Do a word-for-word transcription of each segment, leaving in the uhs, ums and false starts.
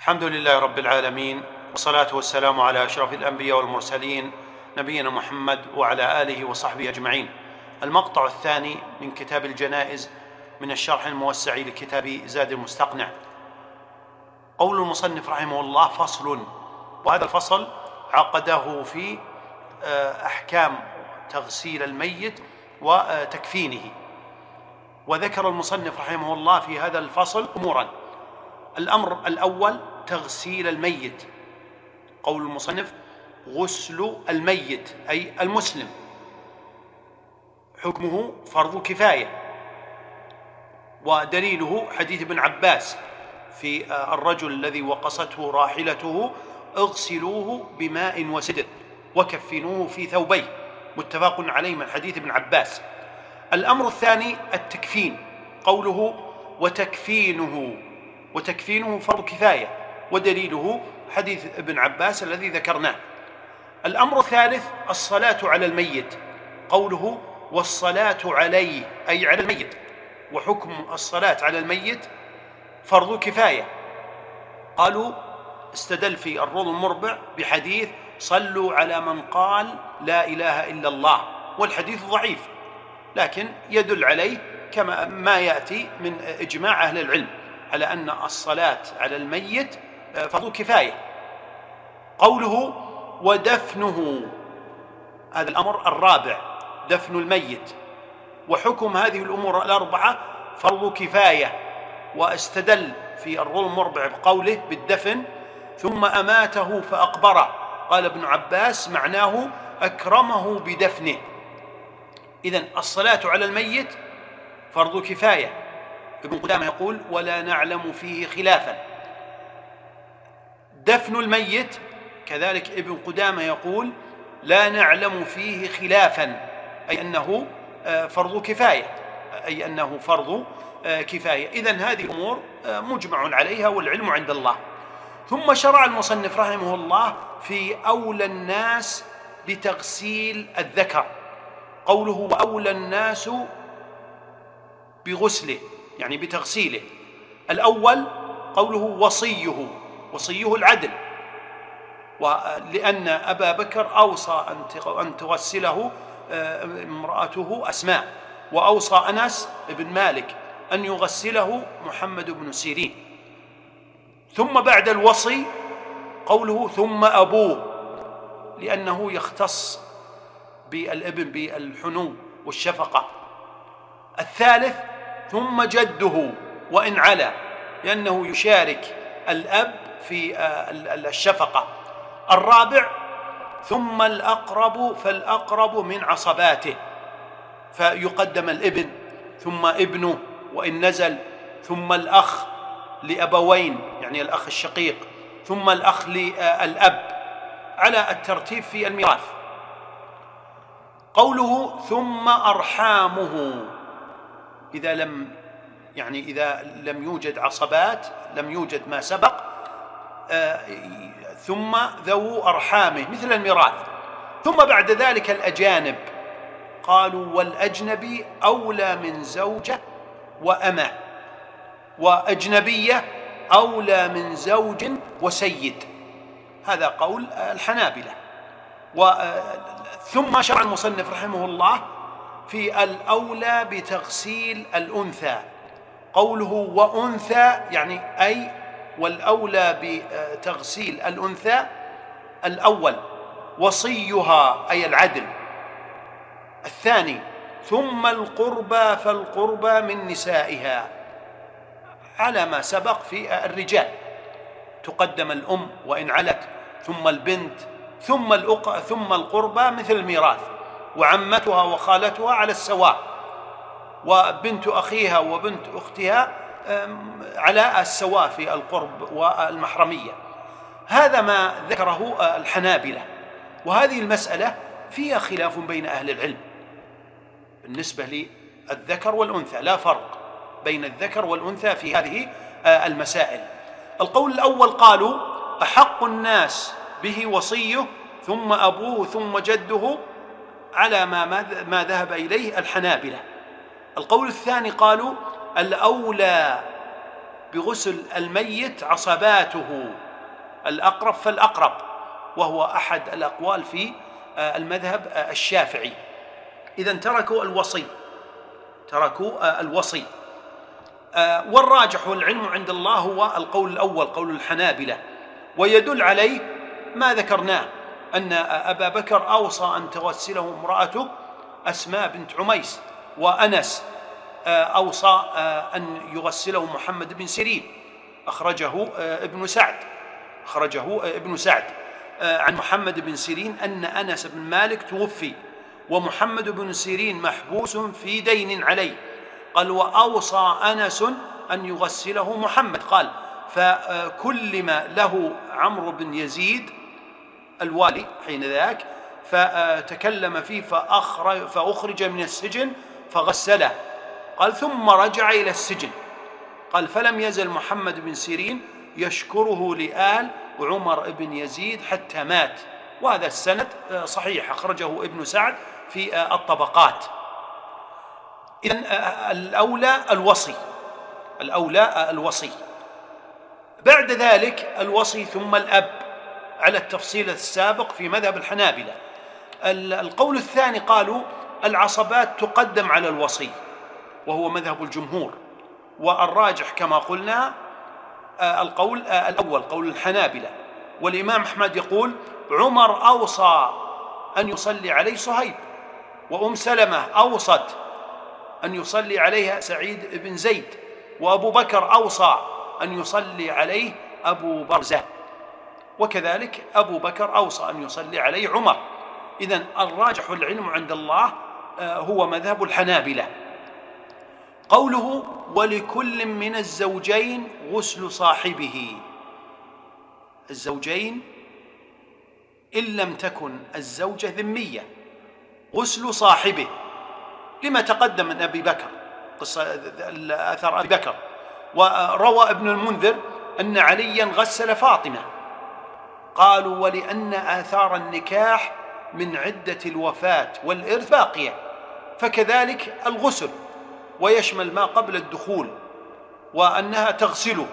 الحمد لله رب العالمين، والصلاة والسلام على أشرف الأنبياء والمرسلين نبينا محمد وعلى آله وصحبه أجمعين. المقطع الثاني من كتاب الجنائز من الشرح الموسع لكتاب زاد المستقنع. قول المصنف رحمه الله: فصل. وهذا الفصل عقده في أحكام تغسيل الميت وتكفينه. وذكر المصنف رحمه الله في هذا الفصل أمورا. الأمر الأول تغسيل الميت. قول المصنف: غسل الميت أي المسلم، حكمه فرض كفاية، ودليله حديث ابن عباس في الرجل الذي وقصته راحلته: اغسلوه بماء وسدر وكفنوه في ثوبيه، متفق عليه من حديث ابن عباس. الأمر الثاني التكفين. قوله: وتكفينه، وتكفينه فرض كفاية، ودليله حديث ابن عباس الذي ذكرناه. الأمر الثالث الصلاة على الميت. قوله: والصلاة عليه أي على الميت، وحكم الصلاة على الميت فرض كفاية. قالوا استدل في الروض المربع بحديث: صلوا على من قال لا إله إلا الله، والحديث ضعيف لكن يدل عليه كما ما يأتي من إجماع أهل العلم على أن الصلاة على الميت فرض كفاية. قوله: ودفنه، هذا الأمر الرابع، دفن الميت، وحكم هذه الأمور الأربعة فرض كفاية. واستدل في الروض المربع بقوله بالدفن: ثم أماته فأقبره. قال ابن عباس معناه أكرمه بدفنه. إذن الصلاة على الميت فرض كفاية. ابن قدامة يقول: ولا نعلم فيه خلافا. دفن الميت كذلك ابن قدامة يقول: لا نعلم فيه خلافا، أي أنه فرض كفاية، أي أنه فرض كفاية. إذن هذه الأمور مجمع عليها والعلم عند الله. ثم شرع المصنف رحمه الله في أولى الناس بتغسيل الذكر. قوله: وأولى الناس بغسله يعني بتغسيله. الأول قوله: وصيه، وصيه العدل، ولأن أبا بكر أوصى أن تغسله امرأته أسماء، وأوصى أنس بن مالك أن يغسله محمد بن سيرين. ثم بعد الوصي قوله: ثم أبوه، لأنه يختص بالابن بالحنو والشفقة. الثالث ثم جده وإن علا، لأنه يشارك الأب في الشفقة. الرابع ثم الأقرب فالأقرب من عصباته، فيقدم الابن ثم ابنه وإن نزل، ثم الأخ لأبوين يعني الأخ الشقيق، ثم الأخ للأب على الترتيب في الميراث. قوله: ثم أرحامه، إذا لم يعني إذا لم يوجد عصبات، لم يوجد ما سبق، آه ثم ذو أرحامه مثل الميراث. ثم بعد ذلك الأجانب. قالوا: والأجنبي أولى من زوجة وأمة، وأجنبية أولى من زوج وسيد. هذا قول الحنابلة. ثم شرع المصنف رحمه الله في الأولى بتغسيل الأنثى. قوله: وأنثى يعني أي والأولى بتغسيل الأنثى الأول وصيها أي العدل. الثاني ثم القربى فالقربى من نسائها، على ما سبق في الرجال، تقدم الأم وإن علت، ثم البنت، ثم الأق... ثم القربى مثل الميراث، وعمتها وخالتها على السواء، وبنت أخيها وبنت أختها على السواء في القرب والمحرمية. هذا ما ذكره الحنابلة. وهذه المسألة فيها خلاف بين أهل العلم بالنسبة للذكر والأنثى، لا فرق بين الذكر والأنثى في هذه المسائل. القول الأول قالوا: أحق الناس به وصيه ثم أبوه ثم جده، على ما ما ذهب إليه الحنابلة. القول الثاني قالوا: الأولى بغسل الميت عصباته، الأقرب فالأقرب، وهو أحد الأقوال في المذهب الشافعي. إذن تركوا الوصي، تركوا الوصي. والراجح والعلم عند الله هو القول الأول، قول الحنابلة، ويدل عليه ما ذكرناه أن أبا بكر أوصى أن تغسله امرأته أسماء بنت عميس، وأنس أوصى أن يغسله محمد بن سيرين، أخرجه ابن سعد أخرجه ابن سعد عن محمد بن سيرين أن أنس بن مالك توفي ومحمد بن سيرين محبوس في دين عليه، قال وأوصى أنس أن يغسله محمد، قال فكلم له عمرو بن يزيد الوالي حين ذاك فتكلم فيه فأخرج, فأخرج من السجن فغسله، قال ثم رجع إلى السجن، قال فلم يزل محمد بن سيرين يشكره لآل عمر بن يزيد حتى مات. وهذا السند صحيح، أخرجه ابن سعد في الطبقات. إذن الأولى الوصي، الأولى الوصي، بعد ذلك الوصي ثم الأب على التفصيل السابق في مذهب الحنابلة. القول الثاني قالوا العصبات تقدم على الوصي، وهو مذهب الجمهور، والراجح كما قلنا القول الأول قول الحنابلة. والإمام أحمد يقول عمر أوصى أن يصلي عليه صهيب، وأم سلمة أوصت أن يصلي عليها سعيد بن زيد، وأبو بكر أوصى أن يصلي عليه أبو برزة، وكذلك أبو بكر أوصى أن يصلي عليه عمر. إذن الراجح العلم عند الله هو مذهب الحنابلة. قوله ولكل من الزوجين غسل صاحبه، الزوجين إن لم تكن الزوجة ذمية، غسل صاحبه لما تقدم من أبي بكر، قصة أثر أبي بكر. وروى ابن المنذر أن عليا غسل فاطمة، قالوا ولأن آثار النكاح من عدة الوفاة والإرث باقية، فكذلك الغسل، ويشمل ما قبل الدخول، وأنها تغسله.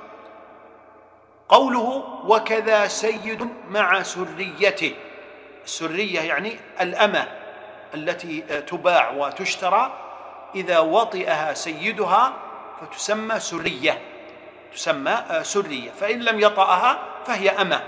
قوله وكذا سيد مع سريته، السرية يعني الأمة التي تباع وتشترى، إذا وطئها سيدها فتسمى سرية، تسمى سرية، فإن لم يطأها فهي أمة.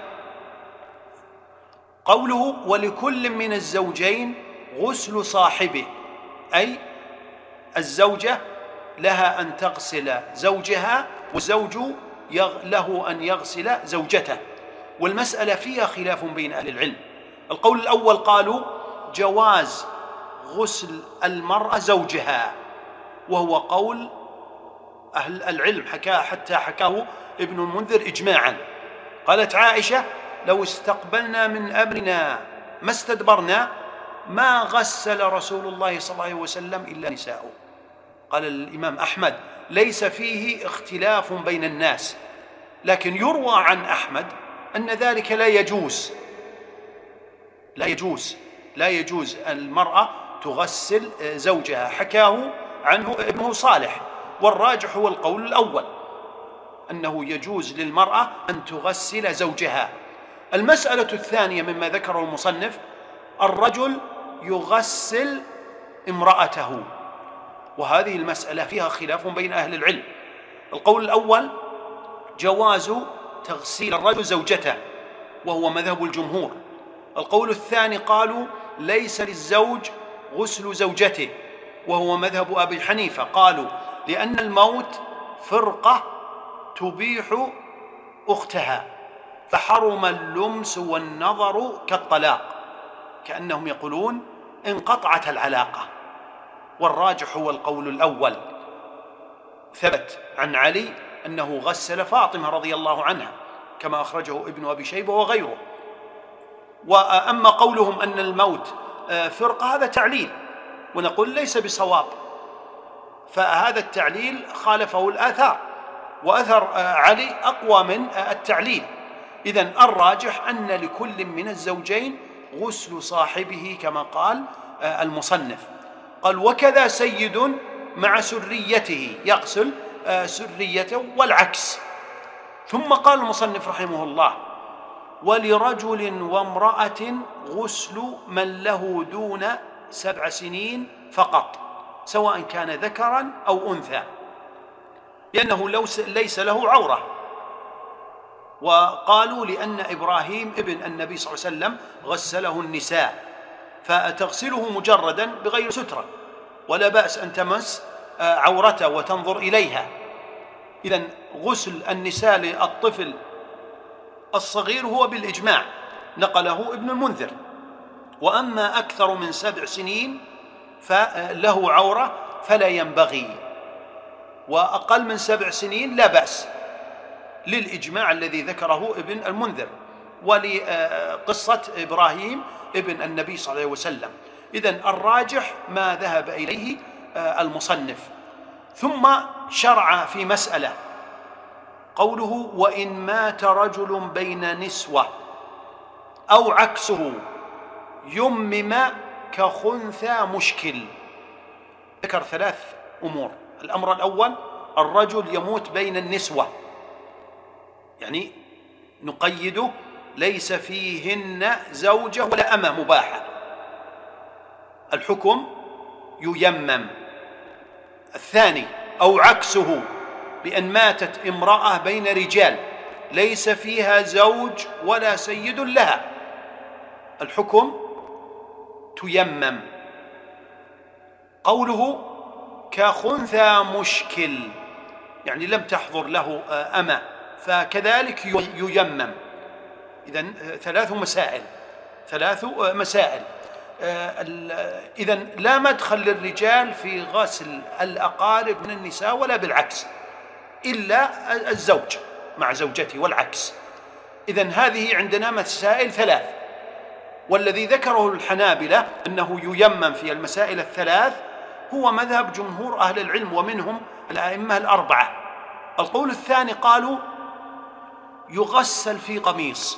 قوله ولكل من الزوجين غسل صاحبه، أي الزوجة لها أن تغسل زوجها، والزوج له أن يغسل زوجته، والمسألة فيها خلاف بين أهل العلم. القول الأول قالوا جواز غسل المرأة زوجها، وهو قول أهل العلم حكاه حتى حكاه ابن المنذر إجماعا. قالت عائشة لو استقبلنا من أمرنا ما استدبرنا ما غسل رسول الله صلى الله عليه وسلم إلا نساءه. قال الإمام أحمد ليس فيه اختلاف بين الناس، لكن يروى عن أحمد أن ذلك لا يجوز، لا يجوز لا يجوز المرأة تغسل زوجها، حكاه عنه ابنه صالح، والراجح هو القول الأول أنه يجوز للمرأة أن تغسل زوجها. المسألة الثانية مما ذكره المصنف الرجل يغسل امرأته، وهذه المسألة فيها خلاف بين أهل العلم. القول الأول جواز تغسيل الرجل زوجته، وهو مذهب الجمهور. القول الثاني قالوا ليس للزوج غسل زوجته، وهو مذهب أبي حنيفة، قالوا لأن الموت فرقة تبيح أختها، فحرم اللمس والنظر كالطلاق، كأنهم يقولون انقطعت العلاقة. والراجح هو القول الأول. ثبت عن علي أنه غسل فاطمة رضي الله عنها كما أخرجه ابن أبي شيبة وغيره. وأما قولهم أن الموت فرقة هذا تعليل، ونقول ليس بصواب، فهذا التعليل خالفه الآثار، وأثر علي أقوى من التعليل. إذن الراجح أن لكل من الزوجين غسل صاحبه كما قال المصنف. قال وكذا سيد مع سريته، يغسل سريته والعكس. ثم قال المصنف رحمه الله: ولرجل وامرأة غسل من له دون سبع سنين فقط، سواء كان ذكرا أو أنثى، لأنه ليس له عورة. وقالوا لأن إبراهيم ابن النبي صلى الله عليه وسلم غسله النساء، فتغسله مجردا بغير سترة، ولا بأس أن تمس عورته وتنظر إليها. إذن غسل النساء للطفل الصغير هو بالإجماع، نقله ابن المنذر. وأما أكثر من سبع سنين فله عورة فلا ينبغي، وأقل من سبع سنين لا بأس، للإجماع الذي ذكره ابن المنذر ولقصة إبراهيم ابن النبي صلى الله عليه وسلم. إذن الراجح ما ذهب إليه المصنف. ثم شرع في مسألة، قوله: وإن مات رجل بين نسوة أو عكسه يمم كخنثى مشكل. ذكر ثلاث أمور. الأمر الأول: الرجل يموت بين النسوة، يعني نقيده ليس فيهن زوجة ولا أمة مباحة، الحكم ييمم. الثاني: أو عكسه، بأن ماتت امرأة بين رجال ليس فيها زوج ولا سيد لها، الحكم تيمم. قوله كخنثى مشكل، يعني لم تحضر له أمة، فكذلك ييمم. إذن ثلاث مسائل ثلاث مسائل إذن لا مدخل للرجال في غسل الأقارب من النساء ولا بالعكس، إلا الزوج مع زوجته والعكس. إذن هذه عندنا مسائل ثلاث، والذي ذكره الحنابلة أنه ييمم في المسائل الثلاث هو مذهب جمهور أهل العلم، ومنهم الأئمة الأربعة. القول الثاني قالوا يغسل في قميص،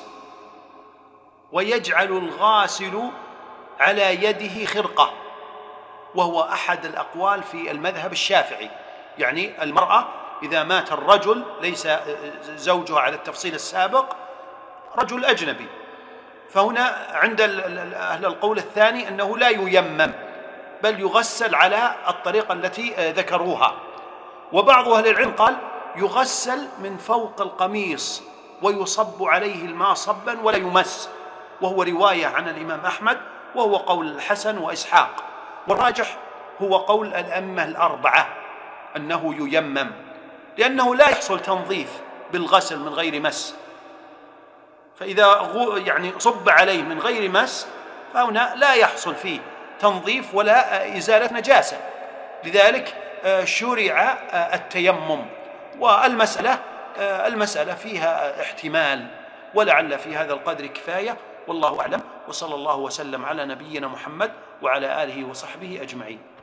ويجعل الغاسل على يده خرقة، وهو أحد الأقوال في المذهب الشافعي. يعني المرأة إذا مات الرجل ليس زوجها على التفصيل السابق، رجل أجنبي، فهنا عند أهل القول الثاني أنه لا ييمم، بل يغسل على الطريقة التي ذكروها. وبعض أهل العلم قال يغسل من فوق القميص ويصب عليه الماء صبا ولا يمس، وهو رواية عن الإمام أحمد، وهو قول الحسن وإسحاق. والراجح هو قول الأئمة الأربعة أنه ييمم، لأنه لا يحصل تنظيف بالغسل من غير مس، فإذا يعني صب عليه من غير مس فهنا لا يحصل فيه تنظيف ولا إزالة نجاسة، لذلك شرع التيمم. والمسألة المسألة فيها احتمال، ولعل في هذا القدر كفاية، والله أعلم. وصلى الله وسلم على نبينا محمد وعلى آله وصحبه أجمعين.